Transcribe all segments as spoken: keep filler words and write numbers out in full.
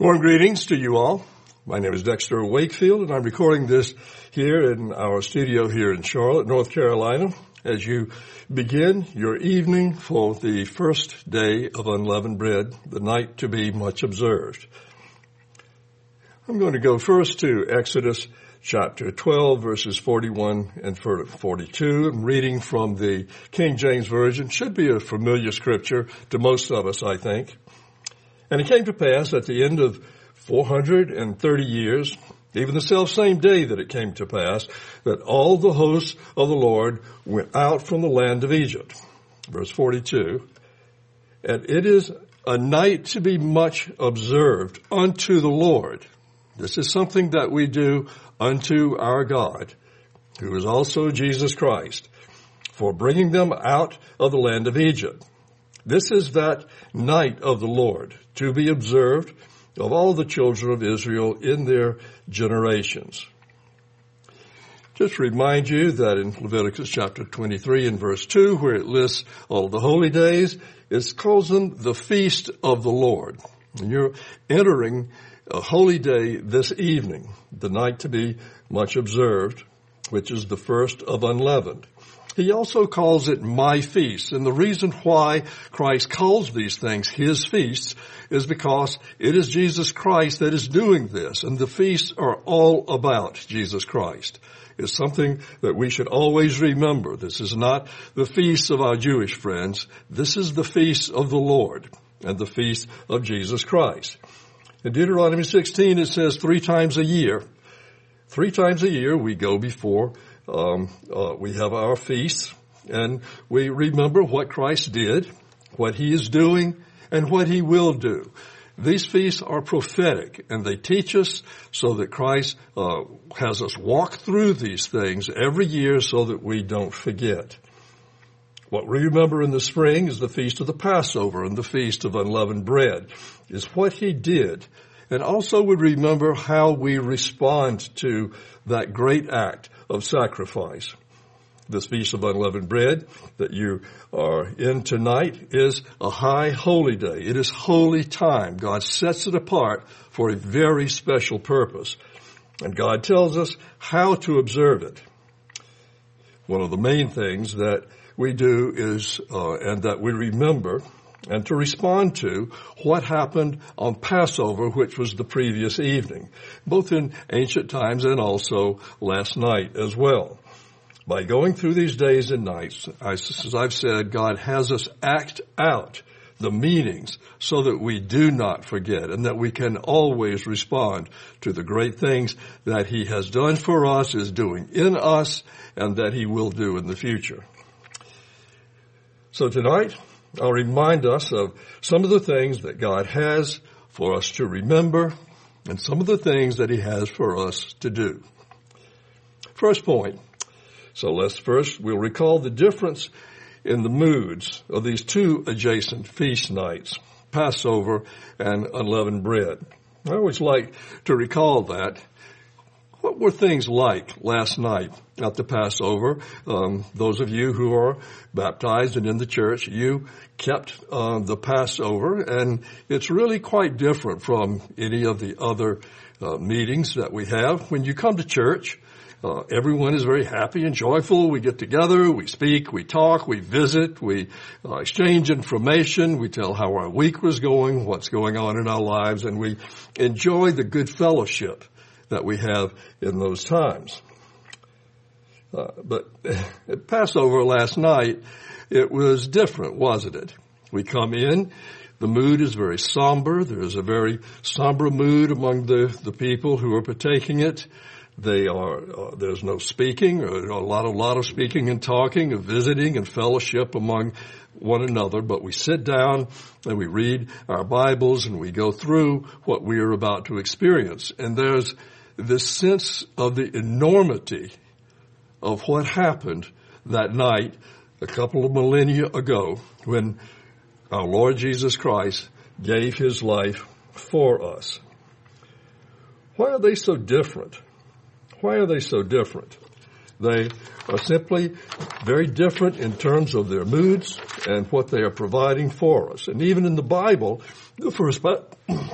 Warm greetings to you all. My name is Dexter Wakefield, and I'm recording this here in our studio here in Charlotte, North Carolina, as you begin your evening for the first day of unleavened bread, the night to be much observed. I'm going to go first to Exodus chapter twelve, verses forty-one and forty-two. I'm reading from the King James Version. Should be a familiar scripture to most of us, I think. And it came to pass at the end of four hundred thirty years, even the selfsame day that it came to pass, that all the hosts of the Lord went out from the land of Egypt. Verse forty-two, and it is a night to be much observed unto the Lord. This is something that we do unto our God, who is also Jesus Christ, for bringing them out of the land of Egypt. This is that night of the Lord, to be observed of all the children of Israel in their generations. Just remind you that in Leviticus chapter twenty-three and verse two, where it lists all the holy days, it calls them the feast of the Lord. And you're entering a holy day this evening, the night to be much observed, which is the first of unleavened. He also calls it my feast. And the reason why Christ calls these things his feasts is because it is Jesus Christ that is doing this. And the feasts are all about Jesus Christ. It's something that we should always remember. This is not the feast of our Jewish friends. This is the feast of the Lord and the feast of Jesus Christ. In Deuteronomy sixteen, it says three times a year, three times a year we go before Um, uh, we have our feasts, and we remember what Christ did, what he is doing, and what he will do. These feasts are prophetic, and they teach us so that Christ uh, has us walk through these things every year so that we don't forget. What we remember in the spring is the Feast of the Passover and the Feast of Unleavened Bread, is what he did. And also we remember how we respond to that great act of sacrifice. This Feast of Unleavened Bread that you are in tonight is a high holy day. It is holy time. God sets it apart for a very special purpose. And God tells us how to observe it. One of the main things that we do is, uh, and that we remember, and to respond to what happened on Passover, which was the previous evening, both in ancient times and also last night as well. By going through these days and nights, as I've said, God has us act out the meanings so that we do not forget and that we can always respond to the great things that he has done for us, is doing in us, and that he will do in the future. So tonight, I'll remind us of some of the things that God has for us to remember and some of the things that he has for us to do. First point. So let's first, we'll recall the difference in the moods of these two adjacent feast nights, Passover and unleavened bread. I always like to recall that. What were things like last night at the Passover? Um, those of you who are baptized and in the church, you kept uh, the Passover, and it's really quite different from any of the other uh, meetings that we have. When you come to church, uh, everyone is very happy and joyful. We get together, we speak, we talk, we visit, we uh, exchange information, we tell how our week was going, what's going on in our lives, and we enjoy the good fellowship that we have in those times. Uh, but at Passover last night, it was different, wasn't it? We come in, the mood is very somber. There's a very somber mood among the, the people who are partaking it. They are, uh, there's no speaking, or a lot, a lot of speaking and talking, of visiting and fellowship among one another, but we sit down and we read our Bibles and we go through what we are about to experience. And there's this sense of the enormity of what happened that night a couple of millennia ago when our Lord Jesus Christ gave his life for us. Why are they so different? Why are they so different? They are simply very different in terms of their moods and what they are providing for us. And even in the Bible, the first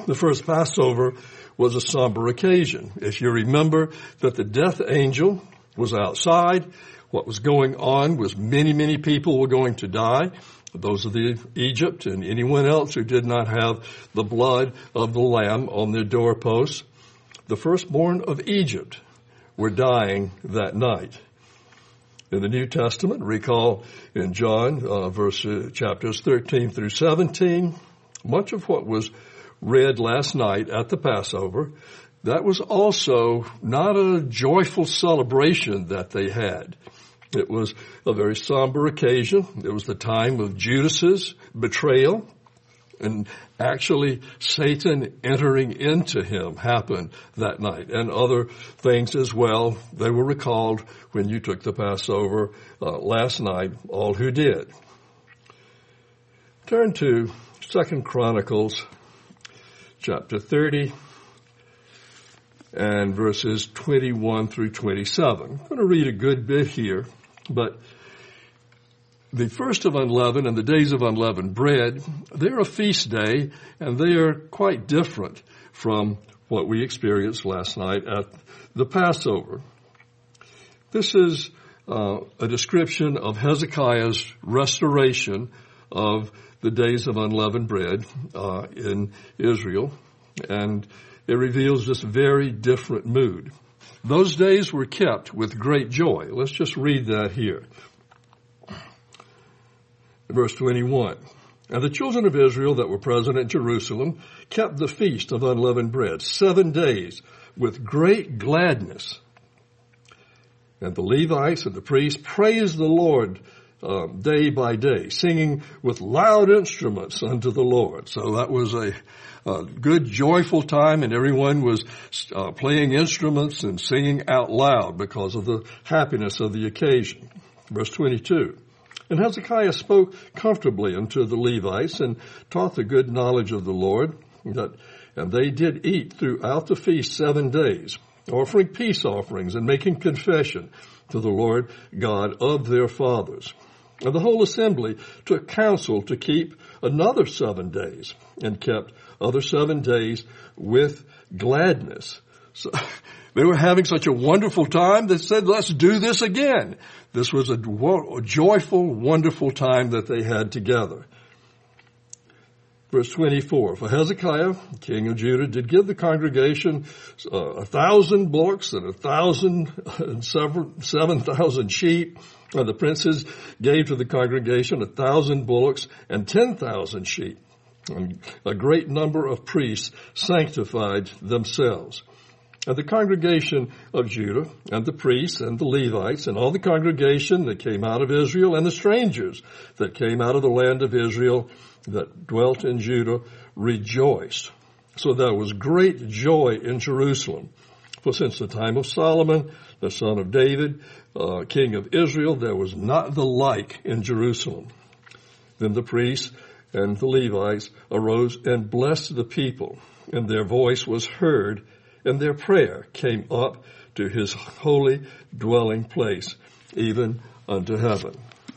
The first Passover was a somber occasion. If you remember that the death angel was outside, what was going on was many, many people were going to die. Those of the Egypt and anyone else who did not have the blood of the lamb on their doorposts. The firstborn of Egypt were dying that night. In the New Testament, recall in John, uh, verse, uh, chapters thirteen through seventeen, much of what was read last night at the Passover, that was also not a joyful celebration that they had. It was a very somber occasion. It was the time of Judas's betrayal, and actually Satan entering into him happened that night, and other things as well. They were recalled when you took the Passover uh, last night, all who did. Turn to Second Chronicles chapter thirty and verses twenty-one through twenty-seven. I'm going to read a good bit here, but the first of unleavened and the days of unleavened bread, they're a feast day, and they are quite different from what we experienced last night at the Passover. This is uh, a description of Hezekiah's restoration of the days of unleavened bread uh, in Israel, and it reveals this very different mood. Those days were kept with great joy. Let's just read that here. Verse twenty-one, and the children of Israel that were present at Jerusalem kept the feast of unleavened bread seven days with great gladness. And the Levites and the priests praised the Lord uh, day by day, singing with loud instruments unto the Lord. So that was a, a good, joyful time, and everyone was uh, playing instruments and singing out loud because of the happiness of the occasion. Verse twenty-two. And Hezekiah spoke comfortably unto the Levites and taught the good knowledge of the Lord, that, and they did eat throughout the feast seven days, offering peace offerings and making confession to the Lord God of their fathers. And the whole assembly took counsel to keep another seven days, and kept other seven days with gladness. So they were having such a wonderful time, they said, let's do this again. This was a joyful, wonderful time that they had together. Verse twenty-four, for Hezekiah, king of Judah, did give the congregation uh, a thousand bullocks and a thousand and several, seven thousand sheep. And the princes gave to the congregation a thousand bullocks and ten thousand sheep. And a great number of priests sanctified themselves. And the congregation of Judah and the priests and the Levites and all the congregation that came out of Israel and the strangers that came out of the land of Israel that dwelt in Judah rejoiced. So there was great joy in Jerusalem. For since the time of Solomon, the son of David, uh, king of Israel, there was not the like in Jerusalem. Then the priests and the Levites arose and blessed the people, and their voice was heard, and their prayer came up to his holy dwelling place, even unto heaven.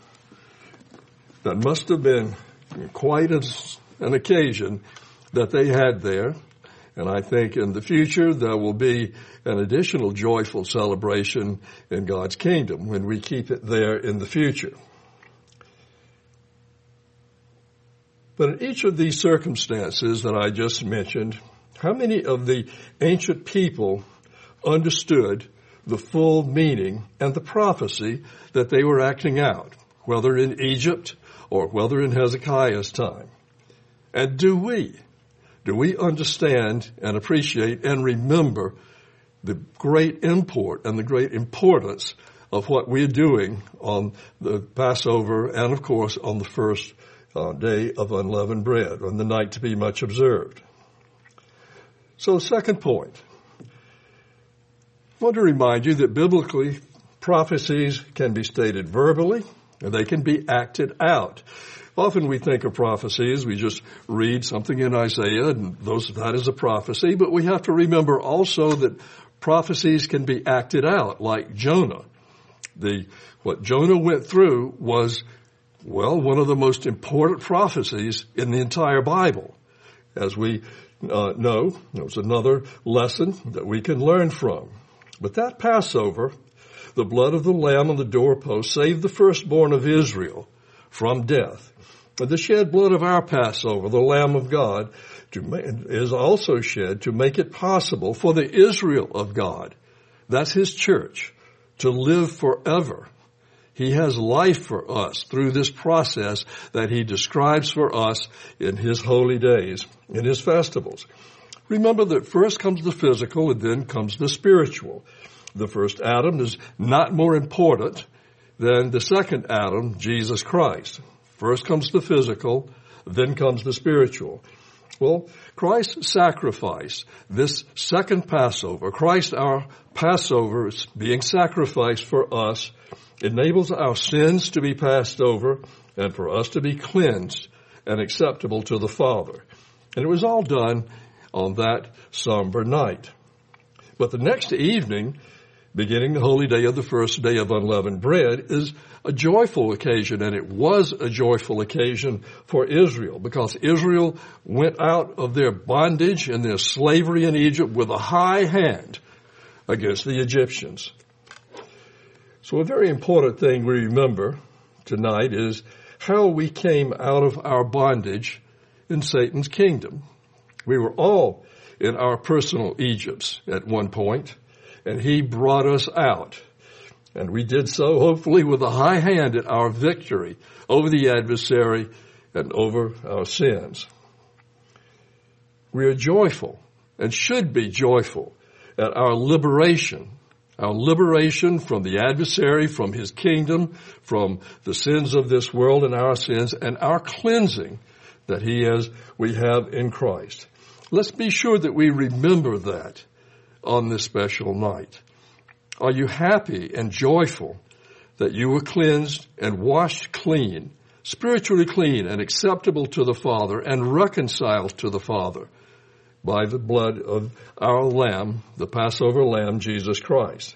That must have been quite an occasion that they had there. And I think in the future there will be an additional joyful celebration in God's kingdom when we keep it there in the future. But in each of these circumstances that I just mentioned, how many of the ancient people understood the full meaning and the prophecy that they were acting out, whether in Egypt or whether in Hezekiah's time? And do we? Do we understand and appreciate and remember the great import and the great importance of what we're doing on the Passover and, of course, on the first uh, day of unleavened bread, on the night to be much observed? So, second point, I want to remind you that biblically prophecies can be stated verbally and they can be acted out. Often we think of prophecies, we just read something in Isaiah and those, that is a prophecy, but we have to remember also that prophecies can be acted out, like Jonah. The, what Jonah went through was, well, one of the most important prophecies in the entire Bible. As we Uh, no, it was another lesson that we can learn from. But that Passover, the blood of the lamb on the doorpost saved the firstborn of Israel from death. And the shed blood of our Passover, the Lamb of God, to ma- is also shed to make it possible for the Israel of God, that's his church, to live forever. He has life for us through this process that he describes for us in his holy days, in his festivals. Remember that first comes the physical and then comes the spiritual. The first Adam is not more important than the second Adam, Jesus Christ. First comes the physical, then comes the spiritual. Well, Christ's sacrifice, this second Passover, Christ our Passover is being sacrificed for us, enables our sins to be passed over and for us to be cleansed and acceptable to the Father. And it was all done on that somber night. But the next evening, beginning the holy day of the first day of unleavened bread, is a joyful occasion, and it was a joyful occasion for Israel, because Israel went out of their bondage and their slavery in Egypt with a high hand against the Egyptians. So a very important thing we remember tonight is how we came out of our bondage in Satan's kingdom. We were all in our personal Egypts at one point, and he brought us out. And we did so, hopefully, with a high hand at our victory over the adversary and over our sins. We are joyful and should be joyful at our liberation, our liberation from the adversary, from his kingdom, from the sins of this world and our sins, and our cleansing that he has, we have in Christ. Let's be sure that we remember that on this special night. Are you happy and joyful that you were cleansed and washed clean, spiritually clean and acceptable to the Father and reconciled to the Father by the blood of our Lamb, the Passover Lamb, Jesus Christ?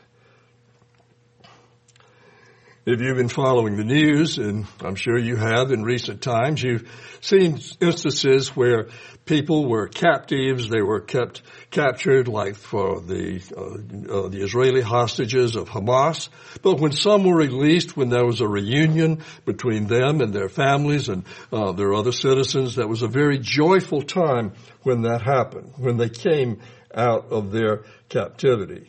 If you've been following the news, and I'm sure you have in recent times, you've seen instances where people were captives. They were kept captured, like for the uh, uh, the Israeli hostages of Hamas. But when some were released, when there was a reunion between them and their families and uh, their other citizens, that was a very joyful time when that happened, when they came out of their captivity.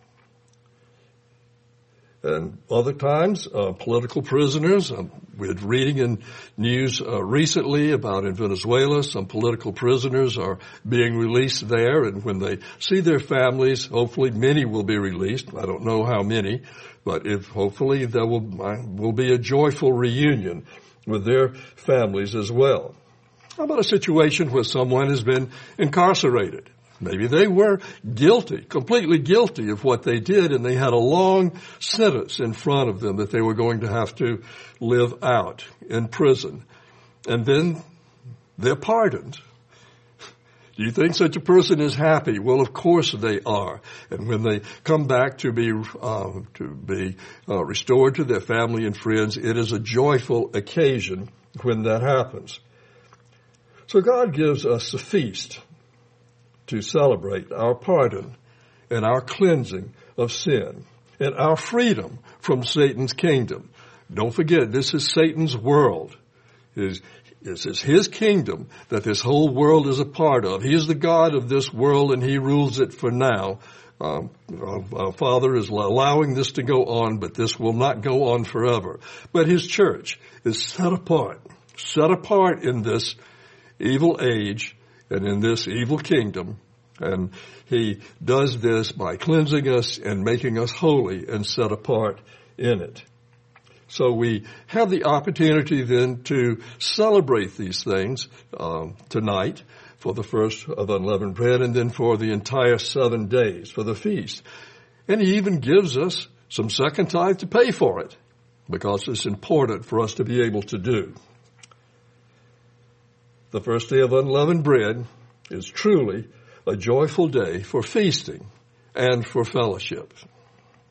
And other times, uh, political prisoners. Um, we're reading in news uh, recently about in Venezuela, some political prisoners are being released there. And when they see their families, hopefully many will be released. I don't know how many, but if hopefully there will, uh, will be a joyful reunion with their families as well. How about a situation where someone has been incarcerated? Maybe they were guilty, completely guilty of what they did, and they had a long sentence in front of them that they were going to have to live out in prison. And then they're pardoned. Do you think such a person is happy? Well, of course they are. And when they come back to be uh, to be uh, restored to their family and friends, it is a joyful occasion when that happens. So God gives us a feast to celebrate our pardon and our cleansing of sin and our freedom from Satan's kingdom. Don't forget, this is Satan's world. This is his kingdom that this whole world is a part of. He is the God of this world, and he rules it for now. Um, our Father is allowing this to go on, but this will not go on forever. But his church is set apart, set apart in this evil age and in this evil kingdom, and he does this by cleansing us and making us holy and set apart in it. So we have the opportunity then to celebrate these things um, tonight for the first of unleavened bread, and then for the entire seven days for the feast. And he even gives us some second tithe to pay for it, because it's important for us to be able to do. The first day of unleavened bread is truly a joyful day for feasting and for fellowship.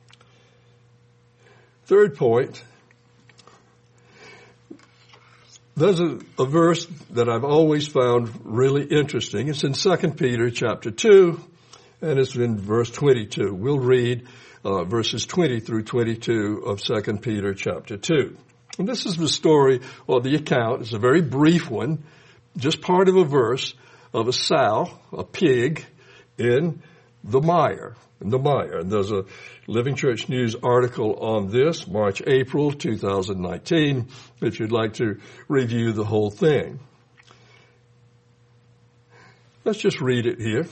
Third point, There's a, a verse that I've always found really interesting. It's in Second Peter chapter two, and it's in verse twenty-two. We'll read uh, verses twenty through twenty-two of Second Peter chapter two. And this is the story, or the account. It's a very brief one, just part of a verse of a sow, a pig, in the mire. In the mire. And there's a Living Church News article on this, March, April two thousand nineteen, if you'd like to review the whole thing. Let's just read it here.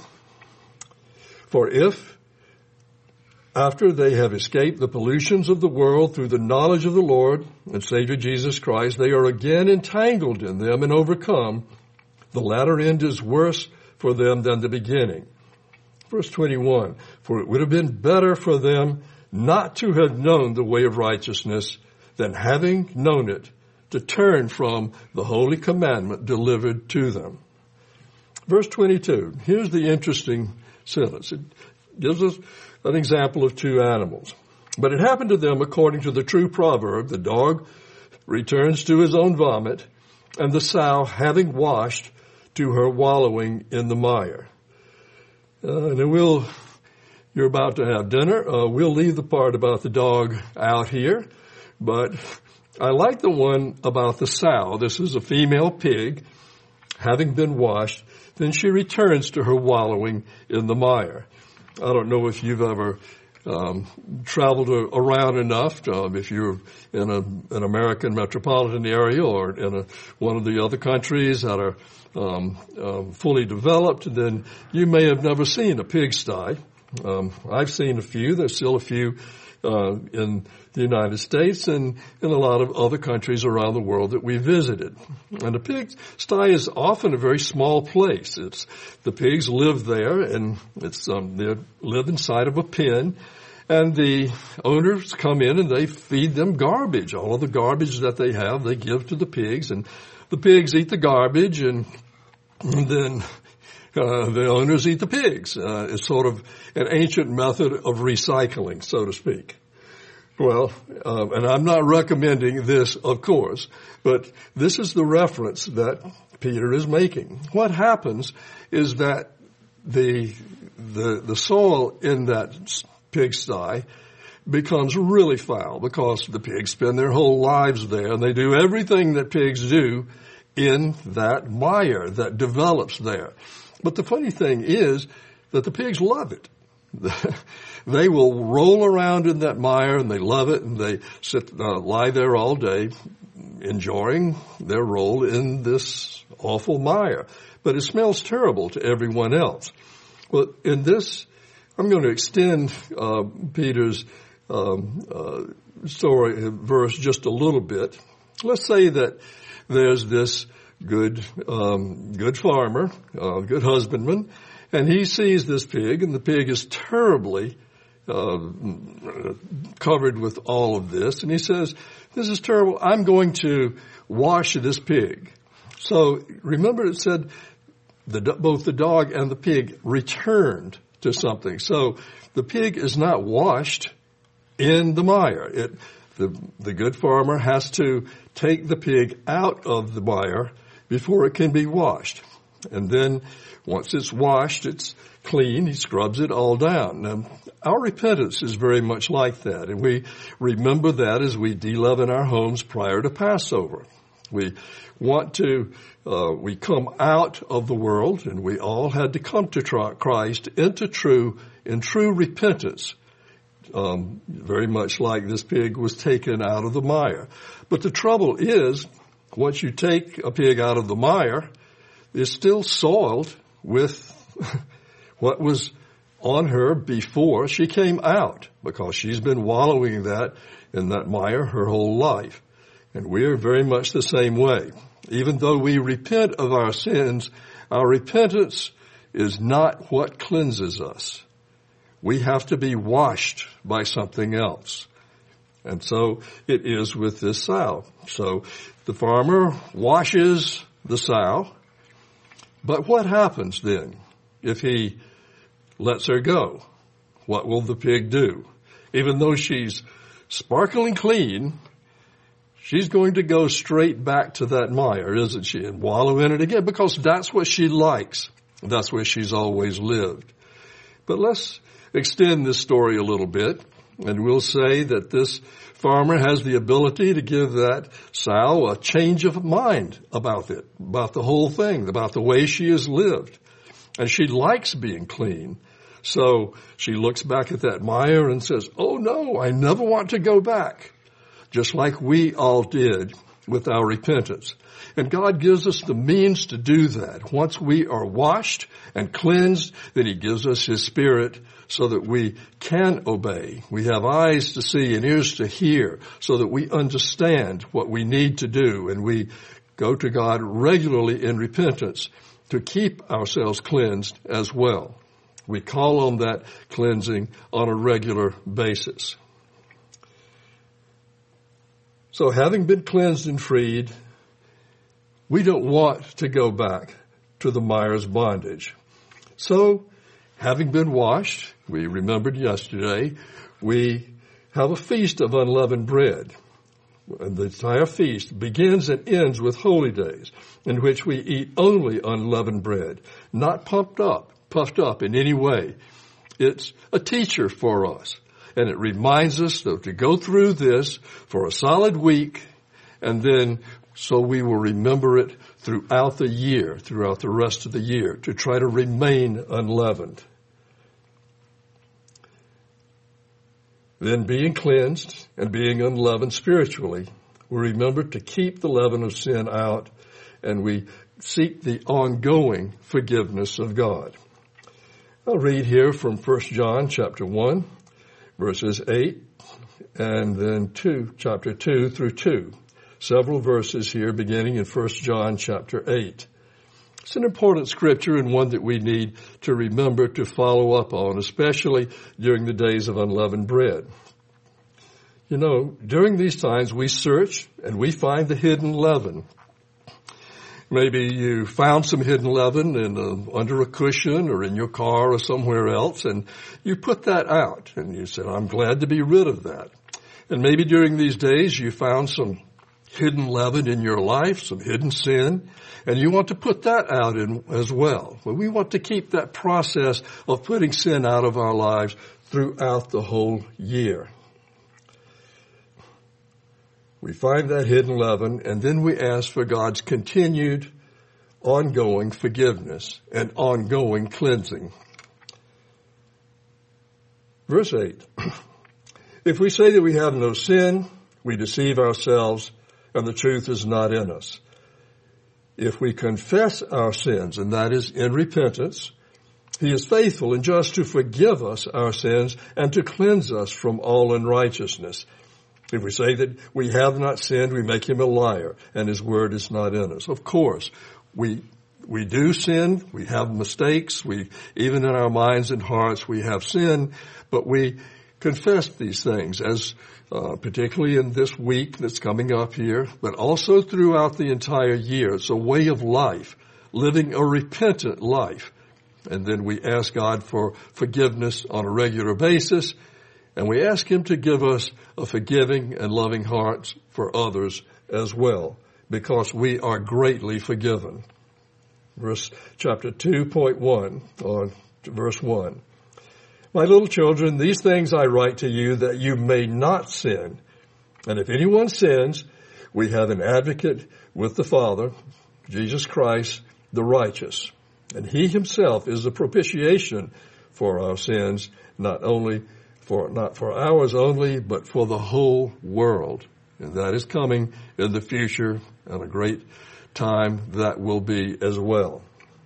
For if, after they have escaped the pollutions of the world through the knowledge of the Lord and Savior Jesus Christ, they are again entangled in them and overcome, the latter end is worse for them than the beginning. Verse twenty-one, for it would have been better for them not to have known the way of righteousness than having known it, to turn from the holy commandment delivered to them. Verse twenty-two, here's the interesting sentence. It gives us an example of two animals. But it happened to them according to the true proverb, the dog returns to his own vomit, and the sow, having washed, to her wallowing in the mire. Uh, and then we'll, you're about to have dinner. Uh, we'll leave the part about the dog out here, but I like the one about the sow. This is a female pig, having been washed, then she returns to her wallowing in the mire. I don't know if you've ever um, traveled around enough, to, um, if you're in a, an American metropolitan area or in a, one of the other countries that are um, um, fully developed, then you may have never seen a pigsty. Um, I've seen a few. There's still a few uh, in the United States and in a lot of other countries around the world that we visited. And a pigsty is often a very small place. It's the pigs live there, and it's um, they live inside of a pen. And the owners come in and they feed them garbage. All of the garbage that they have, they give to the pigs, and the pigs eat the garbage, and, and then uh, the owners eat the pigs. Uh, it's sort of an ancient method of recycling, so to speak. Well, uh, and I'm not recommending this, of course, but this is the reference that Peter is making. What happens is that the the the soil in that pigsty becomes really foul because the pigs spend their whole lives there, and they do everything that pigs do in that mire that develops there. But the funny thing is that the pigs love it. They will roll around in that mire, and they love it, and they sit, uh, lie there all day enjoying their role in this awful mire. But it smells terrible to everyone else. Well, in this, I'm going to extend uh, Peter's um, uh, story verse just a little bit. Let's say that there's this good um, good farmer, uh, good husbandman, and he sees this pig, and the pig is terribly uh, covered with all of this, and he says, "This is terrible. I'm going to wash this pig." So remember, it said the, both the dog and the pig returned to something. So the pig is not washed in the mire. It, the, the good farmer has to take the pig out of the mire before it can be washed. And then once it's washed, it's clean. He scrubs it all down. Now, our repentance is very much like that. And we remember that as we de-leaven our homes prior to Passover. We want to, uh, we come out of the world, and we all had to come to Christ into true, in true repentance. Um, very much like this pig was taken out of the mire. But the trouble is, once you take a pig out of the mire, it's still soiled with what was on her before she came out, because she's been wallowing that in that mire her whole life. And we are very much the same way. Even though we repent of our sins, our repentance is not what cleanses us. We have to be washed by something else. And so it is with this sow. So the farmer washes the sow. But what happens then if he lets her go? What will the pig do? Even though she's sparkling clean, she's going to go straight back to that mire, isn't she, and wallow in it again, because that's what she likes. That's where she's always lived. But let's extend this story a little bit, and we'll say that this farmer has the ability to give that sow a change of mind about it, about the whole thing, about the way she has lived. And she likes being clean. So she looks back at that mire and says, oh no, I never want to go back. Just like we all did with our repentance. And God gives us the means to do that. Once we are washed and cleansed, then He gives us His Spirit so that we can obey. We have eyes to see and ears to hear so that we understand what we need to do. And we go to God regularly in repentance to keep ourselves cleansed as well. We call on that cleansing on a regular basis. So having been cleansed and freed, we don't want to go back to the mire's bondage. So, having been washed, we remembered yesterday, we have a feast of unleavened bread. And the entire feast begins and ends with holy days, in which we eat only unleavened bread, not pumped up, puffed up in any way. It's a teacher for us. And it reminds us that to go through this for a solid week, and then so we will remember it throughout the year, throughout the rest of the year, to try to remain unleavened. Then being cleansed and being unleavened spiritually, we remember to keep the leaven of sin out, and we seek the ongoing forgiveness of God. I'll read here from First John chapter one, verses eight, and then two, chapter two through two. Several verses here beginning in First John chapter eight. It's an important scripture and one that we need to remember to follow up on, especially during the days of unleavened bread. You know, during these times we search and we find the hidden leaven. Maybe you found some hidden leaven in a, under a cushion or in your car or somewhere else, and you put that out and you said, I'm glad to be rid of that. And maybe during these days you found some hidden leaven in your life, some hidden sin, and you want to put that out in as well. Well, we want to keep that process of putting sin out of our lives throughout the whole year. We find that hidden leaven, and then we ask for God's continued, ongoing forgiveness and ongoing cleansing. Verse eight. If we say that we have no sin, we deceive ourselves, and the truth is not in us. If we confess our sins, and that is in repentance, He is faithful and just to forgive us our sins and to cleanse us from all unrighteousness. If we say that we have not sinned, we make Him a liar, and His word is not in us. Of course, we we do sin, we have mistakes, we even in our minds and hearts we have sin, but we confess these things, as uh, particularly in this week that's coming up here, but also throughout the entire year. It's a way of life, living a repentant life. And then we ask God for forgiveness on a regular basis, and we ask Him to give us a forgiving and loving heart for others as well, because we are greatly forgiven. Verse chapter two point one, or verse one. My little children, these things I write to you that you may not sin. And if anyone sins, we have an advocate with the Father, Jesus Christ, the righteous. And He Himself is the propitiation for our sins, not only for, not for ours only, but for the whole world. And that is coming in the future, and a great time that will be as well.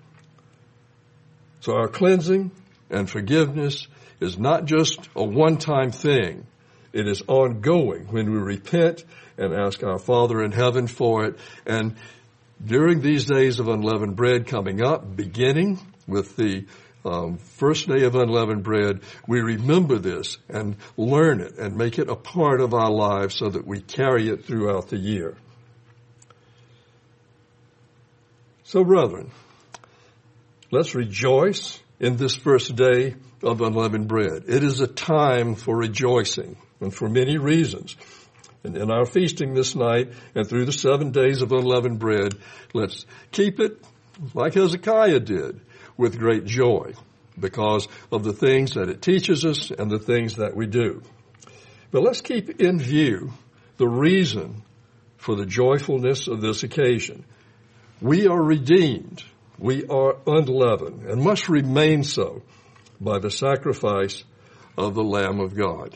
So our cleansing and forgiveness is not just a one-time thing. It is ongoing when we repent and ask our Father in heaven for it. And during these days of unleavened bread coming up, beginning with the um, first day of unleavened bread, we remember this and learn it and make it a part of our lives so that we carry it throughout the year. So, brethren, let's rejoice in this first day of unleavened bread. It is a time for rejoicing, and for many reasons. And in our feasting this night and through the seven days of unleavened bread, let's keep it like Hezekiah did, with great joy, because of the things that it teaches us and the things that we do. But let's keep in view the reason for the joyfulness of this occasion. We are redeemed. We are unleavened and must remain so by the sacrifice of the Lamb of God.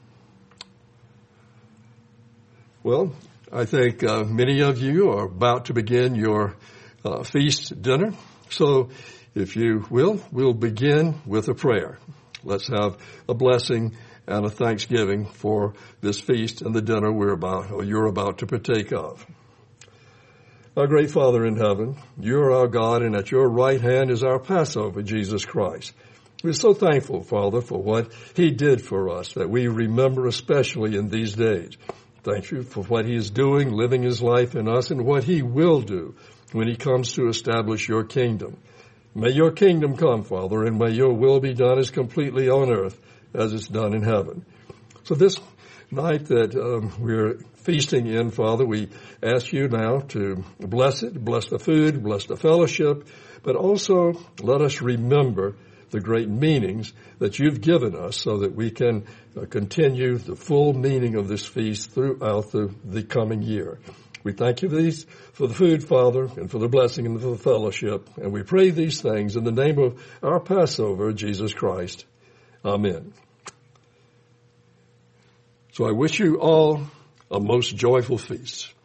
Well, I think uh, many of you are about to begin your uh, feast dinner. So if you will, we'll begin with a prayer. Let's have a blessing and a thanksgiving for this feast and the dinner we're about, or you're about to partake of. Our great Father in heaven, you are our God, and at your right hand is our Passover, Jesus Christ. We're so thankful, Father, for what he did for us, that we remember especially in these days. Thank you for what he is doing, living his life in us, and what he will do when he comes to establish your kingdom. May your kingdom come, Father, and may your will be done as completely on earth as it's done in heaven. So this night that um, we're feasting in, Father, we ask you now to bless it, bless the food, bless the fellowship, but also let us remember the great meanings that you've given us so that we can uh, continue the full meaning of this feast throughout the, the coming year. We thank you for, these, for the food, Father, and for the blessing and for the fellowship. And we pray these things in the name of our Passover, Jesus Christ. Amen. So I wish you all a most joyful feast.